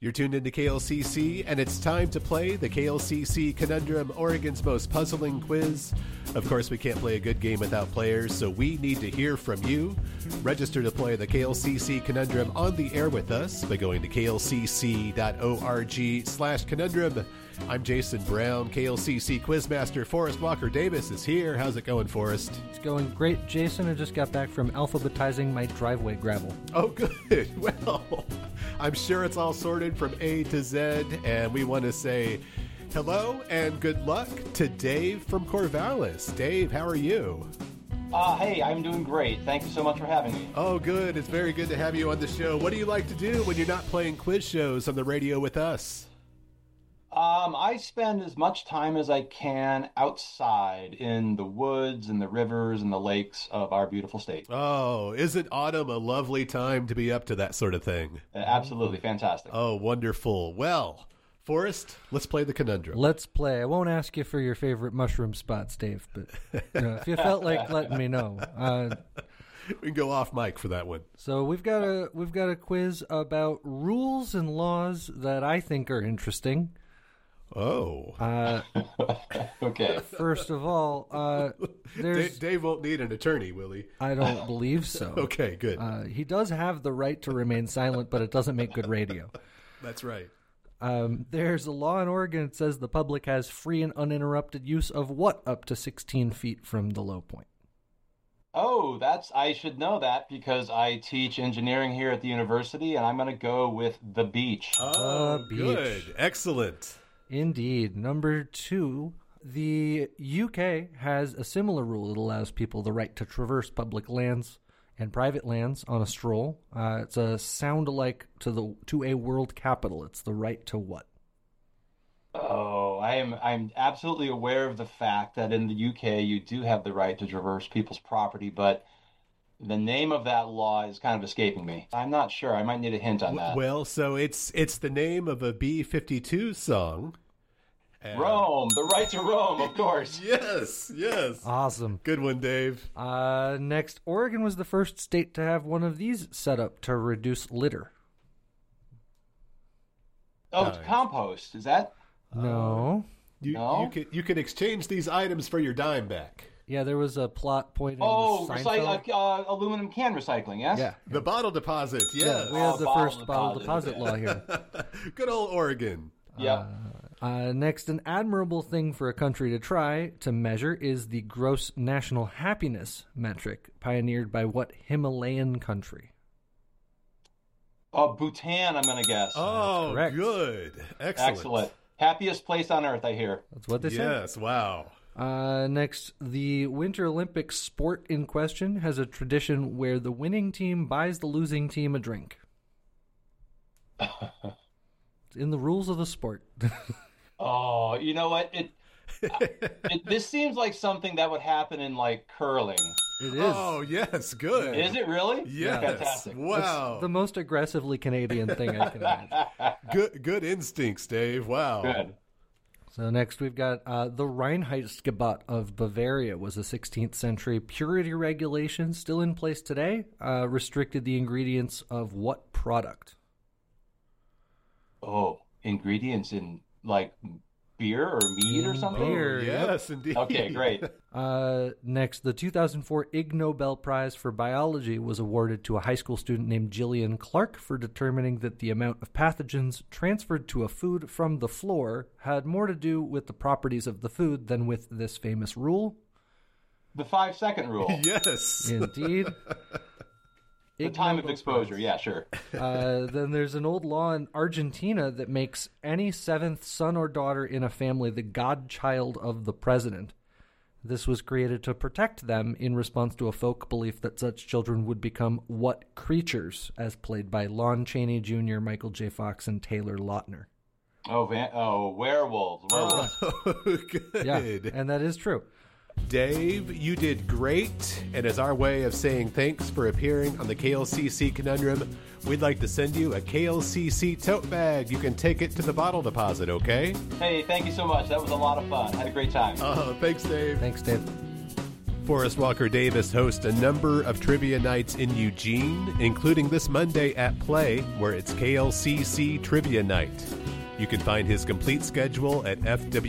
You're tuned into KLCC, and it's time to play the KLCC Conundrum, Oregon's most puzzling quiz. Of course, we can't play a good game without players, so we need to hear from you. Register to play the KLCC Conundrum on the air with us by going to klcc.org/conundrum. I'm Jason Brown. KLCC Quizmaster Forrest Walker Davis is here. How's it going, Forrest? It's going great, Jason. I just got back from alphabetizing my driveway gravel. Oh, good. Well, I'm sure it's all sorted from A to Z, and we want to say hello and good luck to Dave from Corvallis. Dave, how are you? Hey, I'm doing great. Thank you so much for having me. Oh, good. It's very good to have you on the show. What do you like to do when you're not playing quiz shows on the radio with us? I spend as much time as I can outside in the woods and the rivers and the lakes of our beautiful state. Oh, isn't autumn a lovely time to be up to that sort of thing? Absolutely fantastic. Oh, wonderful. Well, Forrest, let's play the conundrum. Let's play. I won't ask you for your favorite mushroom spots, Dave, but if you felt like letting me know. We can go off mic for that one. So we've got a quiz about rules and laws that I think are interesting. Oh. Okay. First of all, Dave won't need an attorney, will he? I don't believe so. Okay, good. He does have the right to remain silent, but it doesn't make good radio. That's right. There's a law in Oregon that says the public has free and uninterrupted use of what up to 16 feet from the low point? Oh, I should know that because I teach engineering here at the university, and I'm going to go with the beach. Oh, good. Beach. Excellent. Indeed. Number 2, the UK has a similar rule that allows people the right to traverse public lands and private lands on a stroll. It's a sound-alike to a world capital. It's the right to what? Oh, I'm absolutely aware of the fact that in the UK you do have the right to traverse people's property, but the name of that law is kind of escaping me. I'm not sure. I might need a hint on that. Well, so it's the name of a B-52 song. Rome, the right to Rome, of course. Yes. Awesome. Good one, Dave. Next, Oregon was the first state to have one of these set up to reduce litter. Oh, it's compost. Is that? No. No? You could exchange these items for your dime back. Yeah, there was a plot point in Seinfeld. Aluminum can recycling, yes? Yeah. The bottle deposit, yes. We have the first bottle deposit deposit law here. Good old Oregon. Yep. Next, an admirable thing for a country to try to measure is the gross national happiness metric, pioneered by what Himalayan country? Bhutan, I'm going to guess. Oh, correct. good. Excellent. Happiest place on earth, I hear. That's what they say. Yes, wow. Next, the Winter Olympic sport in question has a tradition where the winning team buys the losing team a drink. It's in the rules of the sport. Oh, you know what? This seems like something that would happen in, like, curling. It is. Oh, yes, good. Is it really? Yes. Fantastic. Wow. It's the most aggressively Canadian thing I can imagine. Good instincts, Dave. Wow. Good. So next we've got the Reinheitsgebot of Bavaria was a 16th century purity regulation still in place today, restricted the ingredients of what product? Oh, ingredients in, like, beer or meat or something? Beer. Yes, indeed. Okay, great. Next, the 2004 Ig Nobel Prize for Biology was awarded to a high school student named Gillian Clark for determining that the amount of pathogens transferred to a food from the floor had more to do with the properties of the food than with this famous rule. The 5-second rule. Yes. Indeed. The time of exposure, yeah, sure. Then there's an old law in Argentina that makes any seventh son or daughter in a family the godchild of the president. This was created to protect them in response to a folk belief that such children would become what creatures, as played by Lon Chaney Jr., Michael J. Fox, and Taylor Lautner. Werewolves. Oh, good. Yeah, and that is true. Dave, you did great, and as our way of saying thanks for appearing on the KLCC Conundrum, we'd like to send you a KLCC tote bag. You can take it to the bottle deposit, okay? Hey, thank you so much. That was a lot of fun. Had a great time. Oh, thanks, Dave. Thanks, Dave. Forrest Walker Davis hosts a number of trivia nights in Eugene, including this Monday at Play, where it's KLCC Trivia Night. You can find his complete schedule at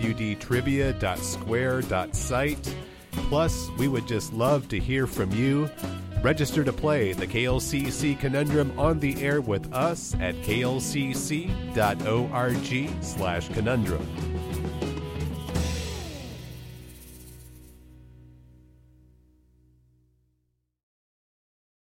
fwdtrivia.square.site. Plus, we would just love to hear from you. Register to play the KLCC Conundrum on the air with us at klcc.org/conundrum.